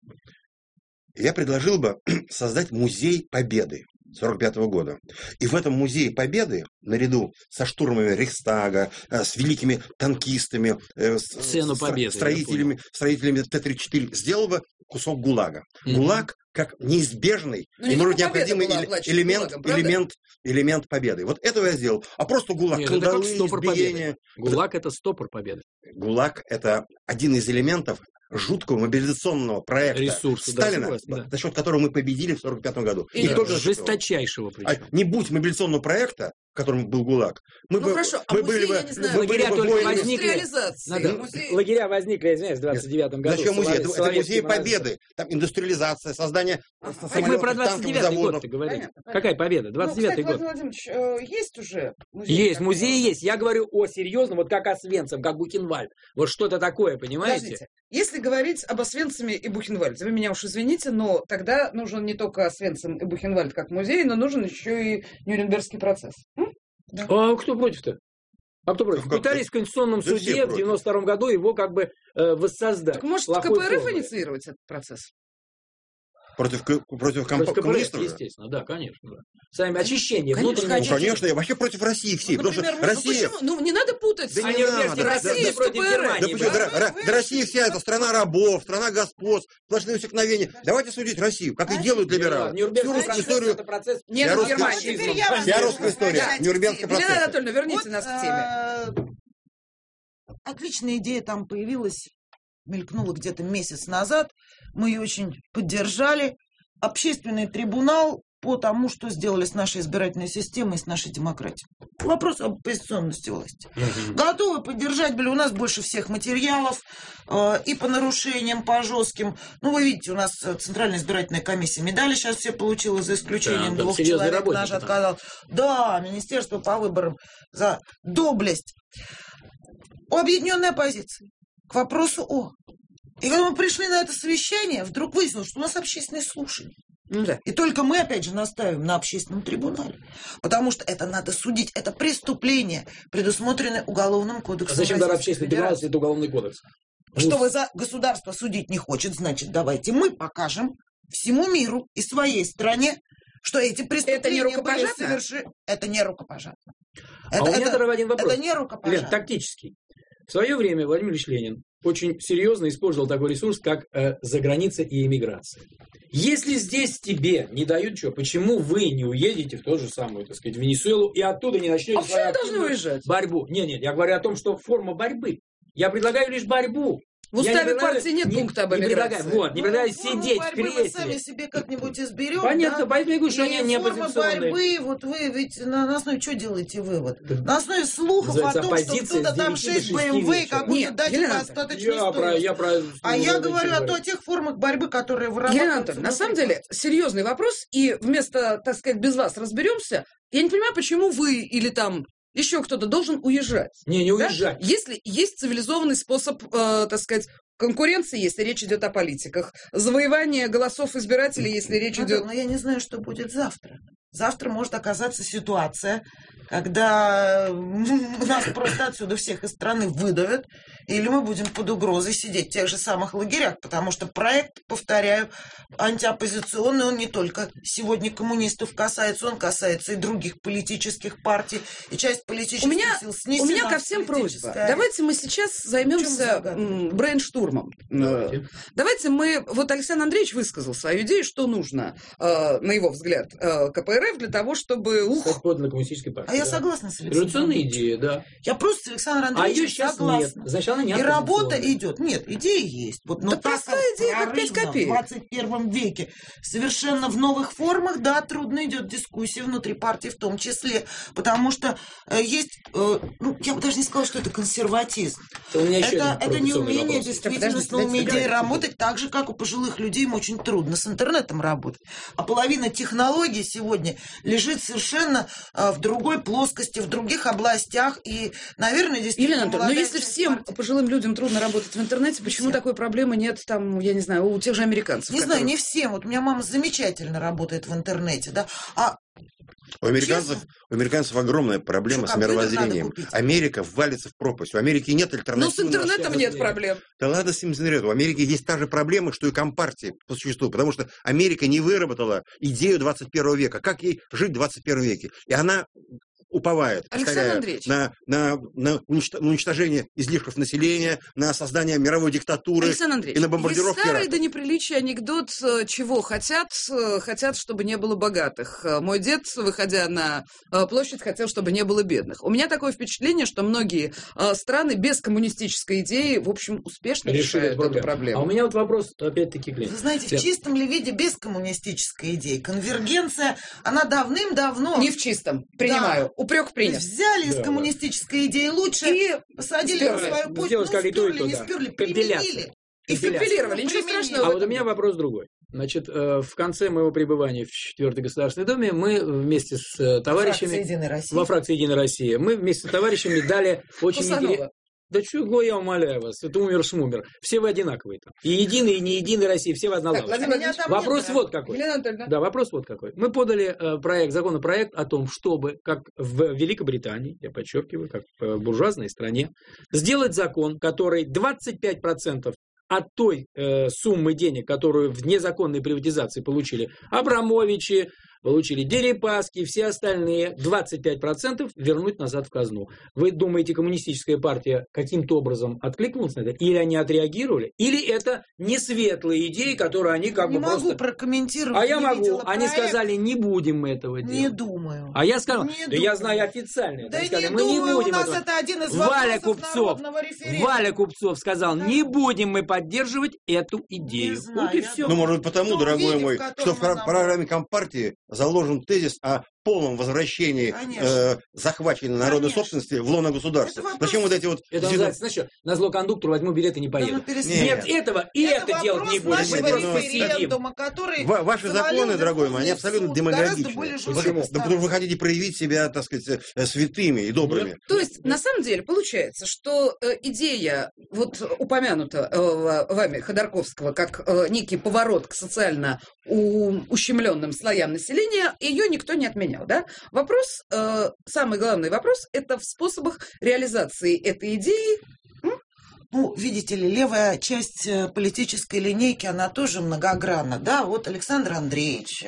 Я предложил бы создать музей Победы сорок пятого года. И в этом музее Победы, наряду со штурмами Рейхстага, с великими танкистами, с Победы, строителями, строителями Т тридцать четыре, сделал бы кусок ГУЛАГа. Mm-hmm. ГУЛАГ как неизбежный и, может, необходимый элемент, элемент, элемент победы. Вот этого я сделал. А просто ГУЛАГ, Нет, колдовы, это стопор избиения. ГУЛАГ – это стопор победы. ГУЛАГ – это один из элементов жуткого мобилизационного проекта Ресурсы, Сталина, да, да. за счет которого мы победили в сорок пятом году. И, и только жесточайшего причем. А не будь мобилизационного проекта, в котором был ГУЛАГ, мы ну, бы, хорошо, мы а были музей, бы... Знаю, лагеря только воины. возникли... Надо, музей... Лагеря возникли, извиняюсь, в двадцать девятом году. Зачем музей? Это, это музей мразь. Победы. Там индустриализация, создание а, так мы про двадцать девятый год говорим. Понятно, понятно. Какая победа? двадцать девятый ну, кстати, год. Владимир Владимирович, есть уже музей? Есть, музей есть. Я говорю о серьезном, вот как Освенцим, как Бухенвальд. Вот что-то такое, понимаете? Подождите. Если говорить об Освенциме и Бухенвальде, вы меня уж извините, но тогда нужен не только Освенцим и Бухенвальд как музей, но нужен еще и Нюрнбергский процесс. М? Да. А кто против-то? А кто против? Ну, Пытались в Конституционном да суде в девяносто втором году его как бы э, воссоздать. Так может КПРФ формы. Инициировать этот процесс? Против, против, ком- против коммунистов? Естественно, да, конечно. Да. Сами очищение конечно, внутреннего. Ну, конечно, я вообще против России всей. Ну, потому например, что Россия... Ну, ну, не надо путать. Да а не надо. Россия, Россия против Германии. Да почему? Да, да, да, Россия вся это страна рабов, страна господ, сплошные усекновения. Давайте судить Россию, как и делают либералы. Всю русскую историю... Это процесс... Не вся, русская, русская, вся русская история. Нюрнбергский процесс. Елена Анатольевна, верните нас к теме. Отличная идея там появилась, мелькнула где-то месяц назад. Мы ее очень поддержали. Общественный трибунал по тому, что сделали с нашей избирательной системой и с нашей демократией. Вопрос об оппозиционности власти. Угу. Готовы поддержать были у нас больше всех материалов э, и по нарушениям, по жестким. Ну, вы видите, у нас Центральная избирательная комиссия медали сейчас все получила, за исключением да, двух человек. Наш отказал. Да, Министерство по выборам за доблесть. У объединенной оппозиции к вопросу о. И когда мы пришли на это совещание, вдруг выяснилось, что у нас общественные слушания. Ну, да. И только мы, опять же, настаиваем на общественном трибунале. Потому что это надо судить. Это преступление, предусмотренное Уголовным кодексом. А зачем даже общественный трибунал, если это Уголовный кодекс? Что вы за государство судить не хочет, значит, давайте мы покажем всему миру и своей стране, что эти преступления это не были совершены. Это не рукопожатно. А это, у меня это, один вопрос. Это не рукопожатно. Лен, тактический. В свое время Владимир Ильич Ленин очень серьезно использовал такой ресурс, как э, заграница и эмиграция. Если здесь тебе не дают что, почему вы не уедете в ту же самую, так сказать, Венесуэлу и оттуда не начнете а свою должны уезжать? борьбу? Нет, нет, я говорю о том, что форма борьбы. Я предлагаю лишь борьбу. В уставе не партии нет не, пункта об эмиграции. Вот, не предлагаю ну, сидеть в кресле. Мы сами себе как-нибудь изберем. Понятно, да? поэтому я говорю, что они не оппозиционные. борьбы, вот вы ведь на, на основе чего делаете вывод? На основе слухов о том, что кто-то там шесть бэ эм вэ какую-то дачу по остаточной я про, я про, А я говорю о, о тех формах борьбы, которые вырабатываются. На самом деле, серьезный вопрос, и вместо, так сказать, без вас разберемся, я не понимаю, почему вы или там еще кто-то должен уезжать. Не, не уезжать. Да? Если есть цивилизованный способ, э, так сказать, конкуренции, если речь идет о политиках, завоевание голосов избирателей, если речь ну, идет... Но я не знаю, что будет завтра. Завтра может оказаться ситуация, когда нас просто отсюда всех из страны выдавят, или мы будем под угрозой сидеть в тех же самых лагерях, потому что проект, повторяю, антиоппозиционный, он не только сегодня коммунистов касается, он касается и других политических партий, и часть политических у меня, сил снесена. У меня ко всем просьба. Давайте мы сейчас займемся брейнштурмом. Давайте. Давайте мы... Вот Александр Андреевич высказал свою идею, что нужно, на его взгляд, ка пэ эр эф для того, чтобы... Ух, подано коммунистической партии. А я согласна с Александром. Революционная идея, да. Я просто с Александром Андреевичем а согласна. Нет. Значит, она не и работа идет. Нет, идея есть. Вот, но да простая идея, как пять копеек. В двадцать первом веке. Совершенно в новых формах, да, трудно идет дискуссия внутри партии в том числе. Потому что э, есть, э, ну, я бы даже не сказала, что это консерватизм. Это, у меня еще это, это неумение вопрос. действительно с новыми идеями работать, так же, как у пожилых людей им очень трудно с интернетом работать. А половина технологий сегодня лежит совершенно э, в другой плоскости, в других областях. И, наверное, действительно... Елена Анатольевна, но если всем партии... пожилым людям трудно работать в интернете, почему всем. Такой проблемы нет, там, я не знаю, у тех же американцев? Не которых... знаю, не всем. Вот у меня мама замечательно работает в интернете, да. А У американцев, у американцев огромная проблема что, с мировоззрением. Америка валится в пропасть. У Америки нет альтернативы. Ну, с интернетом нет проблем. Да ладно с интернетом. У Америки есть та же проблема, что и Компартия по существу. Потому что Америка не выработала идею двадцать первого века. Как ей жить в двадцать первом веке? И она уповает, повторяю, на, на, на уничтожение излишков населения, на создание мировой диктатуры и на бомбардировки. Есть старый до неприличия анекдот, чего хотят, хотят, чтобы не было богатых. Мой дед, выходя на площадь, хотел, чтобы не было бедных. У меня такое впечатление, что многие страны без коммунистической идеи, в общем, успешно решают эту проблему. проблему. А у меня вот вопрос, опять-таки, Глеб. Вы знаете, в чистом ли виде без коммунистической идеи? Конвергенция, она давным-давно... Не в чистом, принимаю. Да. Упрек принят. Взяли да, из коммунистической идеи лучше, и посадили на свою почту, ну, сперли, не сперли, применили. И компилировали, ничего страшного. А вот у меня вопрос другой. Значит, в конце моего пребывания в четвёртой Государственной Думе мы вместе с товарищами... Во фракции «Единая Россия». Мы вместе с товарищами дали очень интересно... Да чего я умоляю вас, это умер-шмумер. Все вы одинаковые там. И единый, и не единый России, все в одна лавочка. Вопрос нет, вот какой. Да, вопрос вот какой. Мы подали э, проект, законопроект о том, чтобы, как в Великобритании, я подчеркиваю, как в буржуазной стране, сделать закон, который двадцать пять процентов от той э, суммы денег, которую в незаконной приватизации получили Абрамовичи, получили Дерипаски, все остальные, двадцать пять процентов вернуть назад в казну. Вы думаете, коммунистическая партия каким-то образом откликнулась на это? Или они отреагировали? Или это не светлые идеи, которые они как не бы просто... Не могу прокомментировать. А я могу. Они проект. сказали, не будем мы этого делать. Не думаю. А я сказал, не да думаю. я знаю официально. Да они сказали, не мы думаю, не будем у нас этого. это один из Валя Купцов, Валя Купцов сказал, да. не будем мы поддерживать эту идею. Знаю, вот и все. Ну, может быть, потому, ну, дорогой видим, мой, в что в нам... программе Компартии заложен тезис о полном возвращении э, захваченной народной собственности в лоно государства. Зачем вот эти вот... Это называется, знаешь что, на зло кондуктору возьму билет и не поеду. Да, нет, нет этого и это, это делать не будем. Мы просто сидим. Ваши законы, дорогой мой, они абсолютно демагогичны. Почему? Да потому что вы хотите проявить себя, так сказать, святыми и добрыми. То есть, на самом деле, получается, что идея, вот упомянута вами, Ходорковского, как некий поворот к социально ущемленным слоям населения, ее никто не отменял. Да? Вопрос, э, самый главный вопрос, это в способах реализации этой идеи. Ну, видите ли, левая часть политической линейки, она тоже многогранна. Да, вот Александр Андреевич,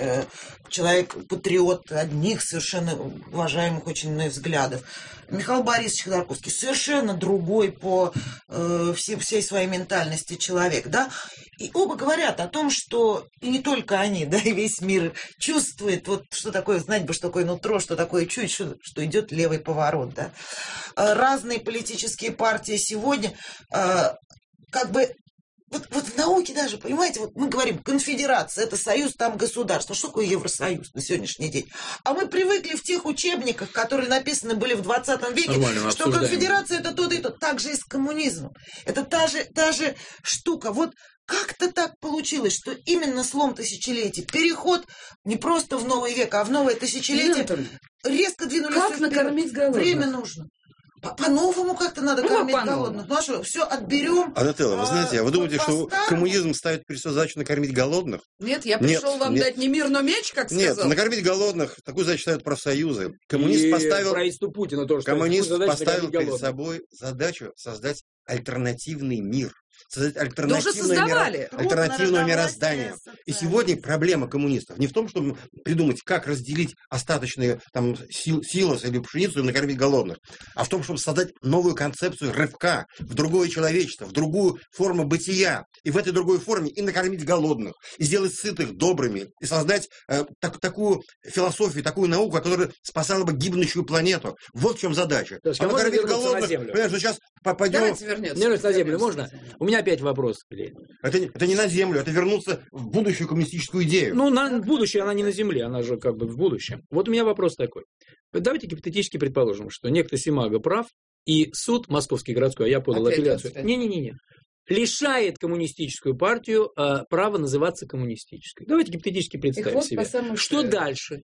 человек-патриот одних совершенно уважаемых очень мной взглядов. Михаил Борисович Ходорковский, совершенно другой по э, всей, всей своей ментальности человек, да. И оба говорят о том, что и не только они, да, и весь мир чувствует, вот что такое, знать бы, что такое нутро, что такое чуть, что, что идет левый поворот, да. Разные политические партии сегодня э, как бы Вот, вот в науке даже, понимаете, вот мы говорим, конфедерация, это союз там государств. Что такое Евросоюз на сегодняшний день? А мы привыкли в тех учебниках, которые написаны были в двадцатом веке, Нормально, что конфедерация это то-то и то. Так же и с коммунизмом. Это та же, та же штука. Вот как-то так получилось, что именно слом тысячелетий, переход не просто в новый век, а в новое тысячелетие, резко двинулись вперед. Как накормить голодных? Время нужно. По-новому как-то надо ну, кормить голодных. Ну а что, все отберем. Анателла, вы знаете, а вы думаете, что коммунизм ставит перед собой задачу накормить голодных? Нет, я пришел нет, вам нет. дать не мир, но меч, как нет, сказал. Нет, накормить голодных, такую задачу ставят профсоюзы. Коммунист и поставил, правительству Путина тоже коммунист поставил перед собой задачу создать альтернативный мир. Создать альтернативное, миро... альтернативное мироздание. И сегодня проблема коммунистов не в том, чтобы придумать, как разделить остаточные там, сил, силос или пшеницу и накормить голодных, а в том, чтобы создать новую концепцию рывка в другое человечество, в другую форму бытия. И в этой другой форме и накормить голодных, и сделать сытых добрыми, и создать э, так, такую философию, такую науку, которая спасала бы гибнущую планету. Вот в чем задача. То есть, а накормить голодных, понимаешь, сейчас попадем... Давайте вернемся. Вернемся на землю, можно? У меня опять вопрос. Это, это не на землю, это вернуться в будущую коммунистическую идею. Ну, на будущее она не на земле, она же как бы в будущем. Вот у меня вопрос такой. Давайте гипотетически предположим, что некто Симага прав, и суд московский городской, а я подал опять апелляцию. Не-не-не. Лишает коммунистическую партию э, права называться коммунистической. Давайте гипотетически представим вот себе. Что дальше?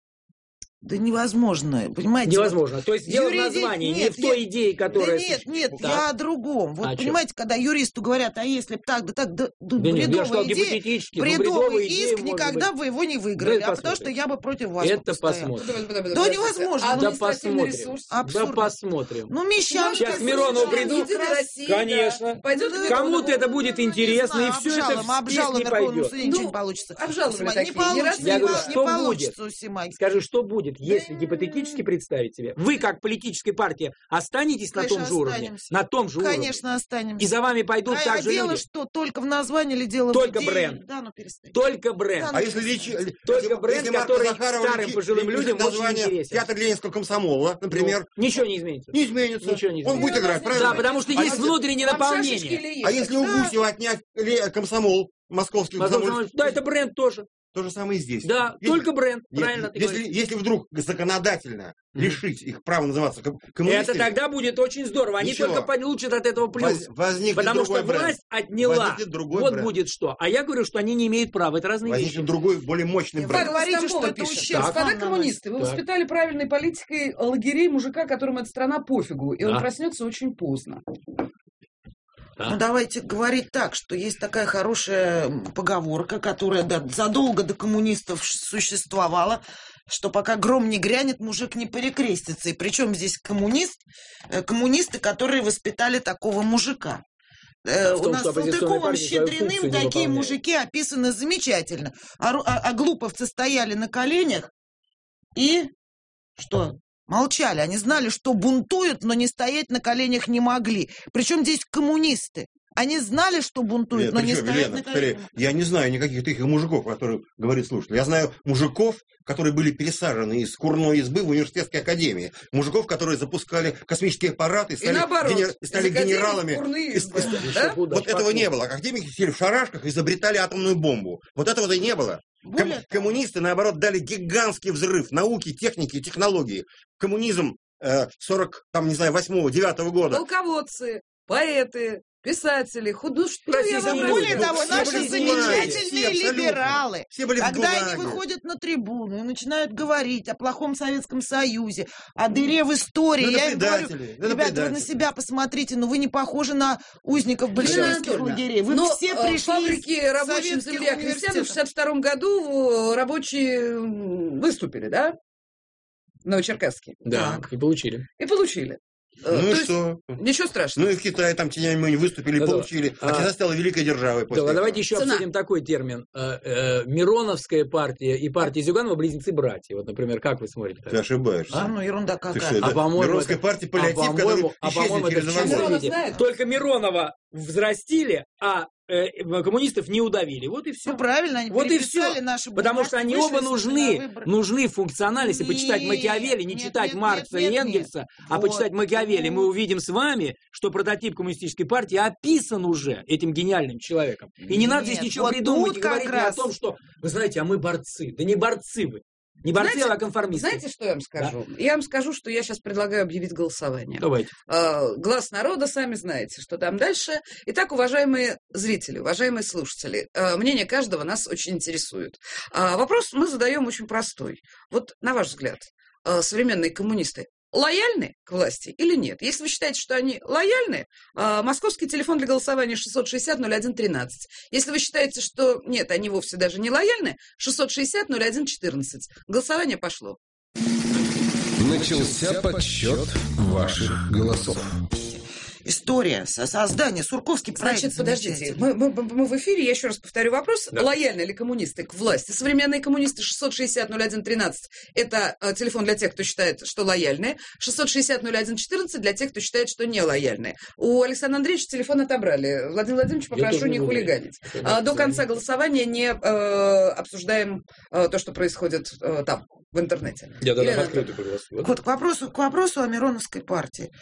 Да невозможно, понимаете? Невозможно. То есть дело в названии, нет, не в той я... идее, которая... Да нет, нет, так. я о другом. Вот а понимаете, что? Когда юристу говорят, а если бы так, да так, да, да бредовая нет, идея, бредовый иск, никогда бы его не выиграли, а потому что я бы против вас Это посмотрим. Да невозможно. Да посмотрим. Да посмотрим. Ну, Мещанки... Сейчас Миронову придут. Конечно. Кому-то это будет интересно, и все это в список не пойдет. Ничего не получится. Не получится. Я говорю, что будет? Скажи, что будет? Если гипотетически представить себе, вы как политическая партия останетесь Конечно, на том же уровне? Останемся. На том же уровне? Конечно, останемся. И за вами пойдут а, так а же дело люди? Что, только в названии или дело только в идее? Бренд. Да, ну перестань. Только бренд. Да, ну, а если речь... Только если, бренд, если который Захарова старым лечи, пожилым людям очень интересен. Театр Ленинского комсомола, например. Ну, ничего не изменится. Не изменится. Ничего не изменится. Он будет играть, правильно? Да, потому что а есть внутреннее наполнение. А если у Гусева отнять комсомол, московский комсомол? Да, это бренд тоже. То же самое и здесь. Да, если, только бренд, нет, правильно ты если, говоришь. если вдруг законодательно mm-hmm. лишить их права называться коммунистами... Это тогда будет очень здорово. Они Ничего. только получат от этого плюс. Воз, потому что бренд. власть отняла. Вот бренд. будет что. А я говорю, что они не имеют права. Это разные возникнет вещи. другой, более мощный бренд. Вы говорите, что это ущерб. Господа коммунисты, вы так. воспитали правильной политикой лагерей мужика, которому эта страна пофигу. И да. он проснется очень поздно. Ну, давайте говорить так, что есть такая хорошая поговорка, которая да, задолго до коммунистов существовала, что пока гром не грянет, мужик не перекрестится. И причем здесь коммунист, коммунисты, которые воспитали такого мужика. Да, У том, нас с Салтыковым, Щедриным такие мужики описаны замечательно. А, а, а глуповцы стояли на коленях и что? Молчали. Они знали, что бунтуют, но не стоять на коленях не могли. Причем здесь коммунисты. Они знали, что бунтуют, Нет, но не стоять Елена, на коленях. Я не знаю никаких таких мужиков, которые говорит слушатель. Я знаю мужиков, которые были пересажены из курной избы в университетской академии. Мужиков, которые запускали космические аппараты и стали, и наоборот, генер... стали генералами. Избы, и... да? Вот этого не было. Академики сидели в шарашках и изобретали атомную бомбу. Вот этого-то и не было. Более Ком- коммунисты, наоборот, дали гигантский взрыв науки, техники и технологии. Коммунизм э, сорок, там, не знаю, восьмого, девятого года. Полководцы, поэты, писатели, художники. И более того, наши замечательные либералы, все были когда они выходят на трибуну и начинают говорить о плохом Советском Союзе, о дыре в истории, ну, я им говорю, ну, ребята, вы на себя посмотрите, но вы не похожи на узников большевистских лагерей. Вы но все пришли фабрики рабочим земле крестьян в шестьдесят втором году рабочие выступили, да? В Новочеркасске. Да, так. и получили. И получили. Ну То и есть, что? Ничего страшного. Ну и в Китае там тенями выступили, Да, получили. да. А Китай стала великой державой после Да, этого. давайте еще Цена. обсудим такой термин. Э, э, Мироновская партия и партия Зюганова близнецы-братья. Вот, например, как вы смотрите? Ты ошибаешься. А, ну ерунда Ты что, какая. это А, по-моему, Мироновская это- партия А паллиатив, который по-моему, а, исчезнет по-моему, через это в два чистом года. Миронов виде. знает. Только Миронова взрастили, а э, коммунистов не удавили. Вот и все. Ну, правильно, они Вот и переписали все. наши Потому что они вышли оба на нужны, выборы. нужны в функциональности. Нет, Почитать Макиавелли, не нет, читать нет, Маркса нет, и нет, Энгельса, а Вот, почитать Макиавелли. Мы вот. увидим с вами, что прототип коммунистической партии описан уже этим гениальным человеком. И не надо здесь Нет, ничего вот придумывать тут и как говорить мне раз- о том, что, вы знаете, а мы борцы. Да не борцы вы. Не борцы, Знаете- а конформисты. Знаете, что я вам скажу? Я вам скажу, что я сейчас предлагаю объявить голосование. Давайте. Э, Глаз народа, сами знаете, что там дальше. Итак, уважаемые зрители, уважаемые слушатели, э, мнение каждого нас очень интересует. А вопрос мы задаем очень простой. Вот, на ваш взгляд, э, современные коммунисты лояльны к власти или нет? Если вы считаете, что они лояльны, э, московский телефон для голосования шестьсот шестьдесят ноль один тринадцать. Если вы считаете, что нет, они вовсе даже не лояльны, шестьсот шестьдесят ноль один четырнадцать. Голосование пошло. Начался подсчет ваших голосов. История со- создания, Сурковский проект. Значит, подождите, замечательный. мы, мы- мы в эфире, я еще раз повторю вопрос. Да. Лояльны ли коммунисты к власти? Современные коммунисты шестьсот шестьдесят ноль один тринадцать – это э, телефон для тех, кто считает, что лояльны. шестьсот шестьдесят ноль один четырнадцать для тех, кто считает, что не лояльны. У Александра Андреевича телефон отобрали. Владимир Владимирович, Я попрошу тоже не не буду. хулиганить. Я А, даже до не конца знаю. голосования не э, обсуждаем э, то, что происходит э, там, в интернете. Я тогда Елена открытую проголосую. Вот к вопросу, к вопросу о Мироновской партии.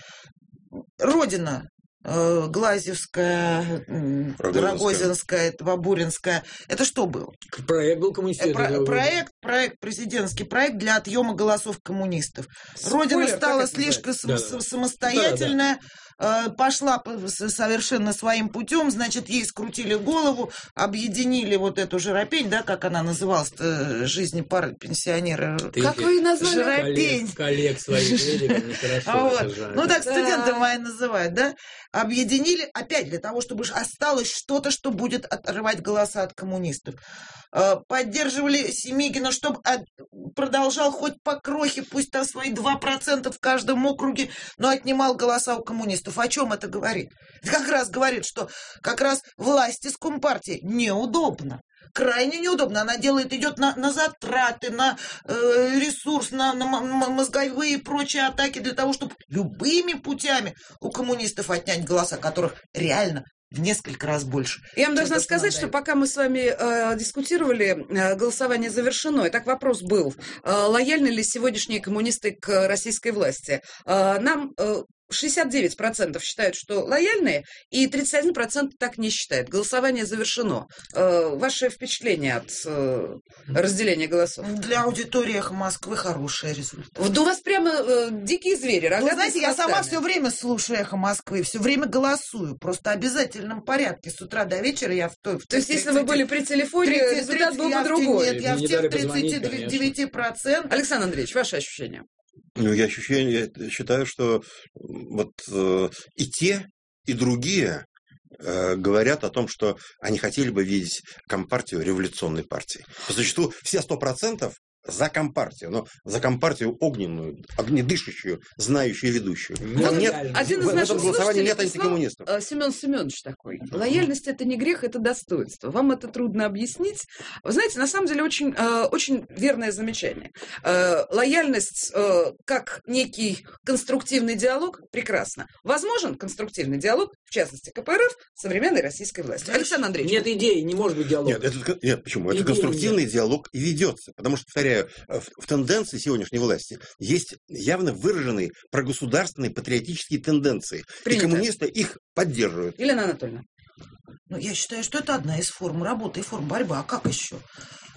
Родина э, Глазьевская, м, Рогозинская. Рогозинская, Бабуринская. Это что было? Проект был Э, коммунистический. про- проект, проект, президентский проект для отъема голосов коммунистов. Родина Спойлер, стала как это слишком Да, сам- да. самостоятельная, э, пошла по- с- совершенно своим путем, значит, ей скрутили голову, объединили вот эту жиропень, да, как она называлась, э, жизни пары пенсионера. Ты Как эти вы и назвали? Жиропень. Коллег, коллег своих видели, нехорошо. А вот. это жаль. Ну так студенты Да. мои называют, да? Объединили опять для того, чтобы ж осталось что-то, что будет отрывать голоса от коммунистов. Э, Поддерживали Семигина, чтобы от- продолжал хоть по крохе, пусть там свои два процента в каждом округе, но отнимал голоса у коммунистов. О чем это говорит? Это как раз говорит, что как раз власти с Компартией неудобно. Крайне неудобно. Она делает, идет на, на затраты, на э, ресурс, на, на м- м- мозговые и прочие атаки для того, чтобы любыми путями у коммунистов отнять голоса, которых реально в несколько раз больше. Я вам чем должна то, что сказать, нам что дают. пока мы с вами э, дискутировали, э, голосование завершено. И так вопрос был, э, лояльны ли сегодняшние коммунисты к российской власти. Э, нам э, шестьдесят девять процентов считают, что лояльные, и тридцать один процент так не считает. Голосование завершено. Э, ваше впечатление от э, разделения голосов? Для аудитории «Эхо Москвы» хороший результат. Вот у вас прямо э, дикие звери, Вы рогатые знаете, с я сама хвостами. все время слушаю «Эхо Москвы», все время голосую, просто в обязательном порядке. С утра до вечера я в той... В То есть, если вы были при телефоне, тридцать, результат был я бы в те- другой. Нет, я в Не тех дали позвонить, тридцати девяти процентах. Александр Андреевич, ваши ощущения? Ну, я ощущение, я считаю, что вот э, и те, и другие э, говорят о том, что они хотели бы видеть Компартию революционной партией. По существу все сто процентов за Компартию, но за Компартию огненную, огнедышащую, знающую, ведущую. Ну, Там нет, реально. Один из в, в наших этом голосовании нет слушателей антикоммунистов. прислал, э, Семен Семенович такой. Лояльность – это не грех, это достоинство. Вам это трудно объяснить. Вы знаете, на самом деле очень, э, очень верное замечание. Э, лояльность э, как некий конструктивный диалог – прекрасно. Возможен конструктивный диалог, в частности, ка пэ эр эф, с современной российской властью. Александр Андреевич. Нет идей, не может быть диалога. Нет, это, нет, почему? Это Идеи конструктивный диалог и ведется. Потому что, повторяю, в, в тенденции сегодняшней власти есть явно выраженные прогосударственные патриотические тенденции. Принято. И коммунисты их поддерживают. Елена Анатольевна. Ну, я считаю, что это одна из форм работы и форм борьбы. А как еще?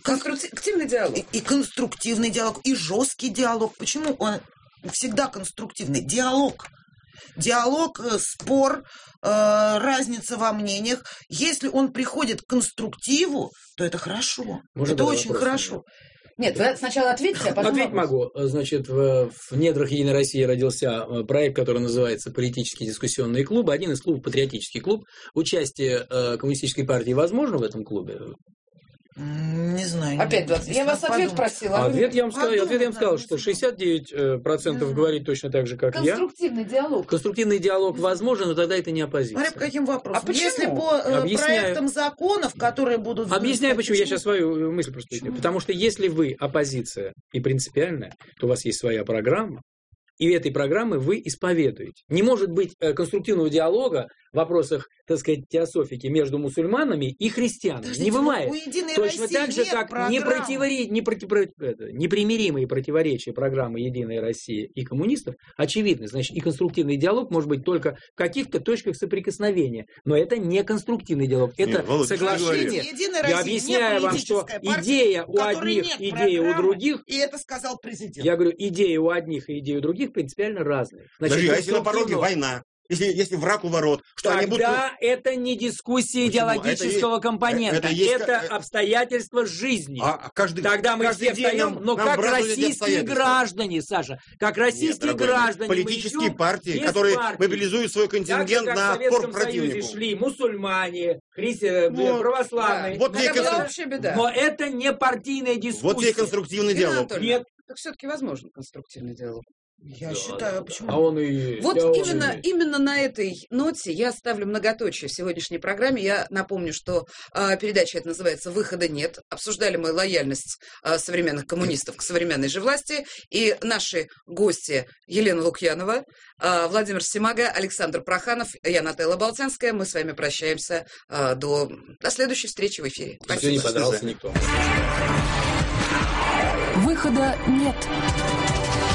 Конструктивный диалог. И, и конструктивный диалог, и жесткий диалог. Почему он всегда конструктивный? Диалог. Диалог, спор, э, разница во мнениях. Если он приходит к конструктиву, то это хорошо. Можно это очень вопрос? хорошо. Нет, вы сначала ответьте, а потом... Ответить могу. Значит, в, в недрах Единой России родился проект, который называется «Политические дискуссионные клубы». Один из клубов – патриотический клуб. Участие э, коммунистической партии возможно в этом клубе? Не знаю. Опять двадцать. Я вас ответ подумать. просила. А ответ я вам сказал, Подумай, ответ я вам да, сказал, не что знаю. шестьдесят девять процентов Мгм. говорит точно так же, как я. Конструктивный диалог. Конструктивный диалог возможен, но тогда это не оппозиция. Смотря по каким вопросам. А почему? Если по э, Объясняю. проектам законов, которые будут... Объясняю, сказать, почему. Я сейчас свою мысль просто Почему? объясню. Потому что если вы оппозиция и принципиальная, то у вас есть своя программа, и этой программы вы исповедуете. Не может быть э, конструктивного диалога в вопросах, так сказать, теософики между мусульманами и христианами. Подождите, Не бывает. у «Единой Точно России так же, нет как программы. непротивори- непроти- это, непримиримые противоречия программы «Единая Россия» и коммунистов очевидны. Значит, и конструктивный диалог может быть только в каких-то точках соприкосновения. Но это не конструктивный диалог. Это Нет, Володя, ты что соглашение. говоришь? Единая Я Россия объясняю не вам, что политическая партия, идея у у которой одних, нет идея у программы, других. И это сказал президент. Я говорю, идеи у одних и идеи у других принципиально разные. Значит, Подожди, а если на пороге конструктивного- война? Если, если враг у ворот, что они будут... Тогда это не дискуссия Почему? идеологического Это компонента, это это, есть как- обстоятельства жизни. А каждый, Тогда мы каждый все день встаем, нам- но нам как вбрасывают эти российские обстоятельства. граждане, Саша, как российские Нет, дорогой, граждане. мы политические идем партии, без которые партии. мобилизуют свой Так же, контингент как в на Советском отпор Союзе противнику. шли мусульмане, христи... Вот, православные. вот тебе Это была конструк- вообще беда. Но это не партийная дискуссия. Вот тебе конструктивный Ирина диалог. Анатольевна, Нет. так все-таки возможен конструктивный диалог. Я Да, считаю, да, почему? да. А он и есть. Вот а он и именно, есть. именно на этой ноте я ставлю многоточие в сегодняшней программе. Я напомню, что э, передача эта называется «Выхода нет». Обсуждали мы лояльность э, современных коммунистов к современной же власти. И наши гости Елена Лукьянова, э, Владимир Симага, Александр Проханов, я Нателла Болтянская. Мы с вами прощаемся э, до, до следующей встречи в эфире. Все, не Спасибо. подрался никто. Выхода нет.